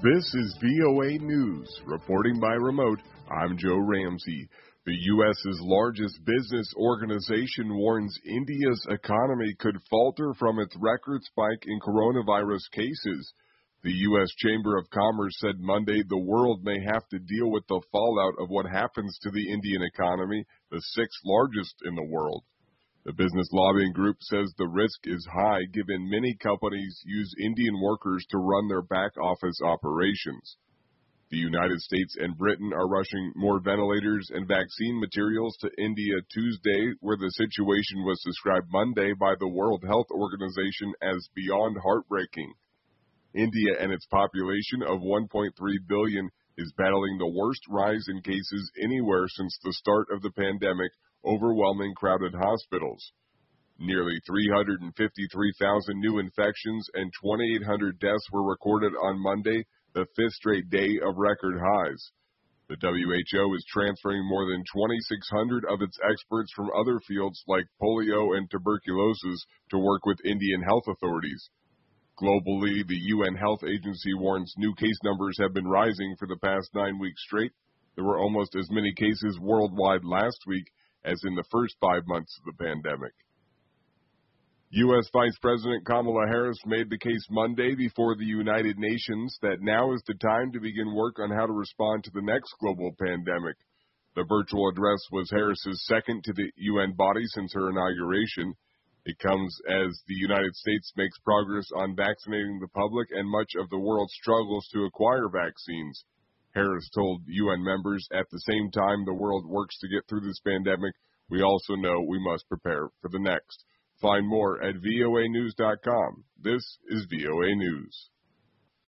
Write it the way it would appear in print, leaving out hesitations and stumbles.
This is VOA News. Reporting by remote, I'm Joe Ramsey. The U.S.'s largest business organization warns India's economy could falter from its record spike in coronavirus cases. The U.S. Chamber of Commerce said Monday the world may have to deal with the fallout of what happens to the Indian economy, the sixth largest in the world. The business lobbying group says the risk is high given many companies use Indian workers to run their back office operations. The United States and Britain are rushing more ventilators and vaccine materials to India Tuesday, where the situation was described Monday by the World Health Organization as beyond heartbreaking. India and its population of 1.3 billion is battling the worst rise in cases anywhere since the start of the pandemic, overwhelming crowded hospitals. Nearly 353,000 new infections and 2,800 deaths were recorded on Monday, the fifth straight day of record highs. The WHO is transferring more than 2,600 of its experts from other fields like polio and tuberculosis to work with Indian health authorities. Globally, the UN Health Agency warns new case numbers have been rising for the past 9 weeks straight. There were almost as many cases worldwide last week as in the first 5 months of the pandemic. U.S. Vice President Kamala Harris made the case Monday before the United Nations that now is the time to begin work on how to respond to the next global pandemic. The virtual address was Harris's second to the UN body since her inauguration. It comes as the United States makes progress on vaccinating the public and much of the world struggles to acquire vaccines. Harris told UN members at the same time the world works to get through this pandemic, we also know we must prepare for the next. Find more at voanews.com. This is VOA News.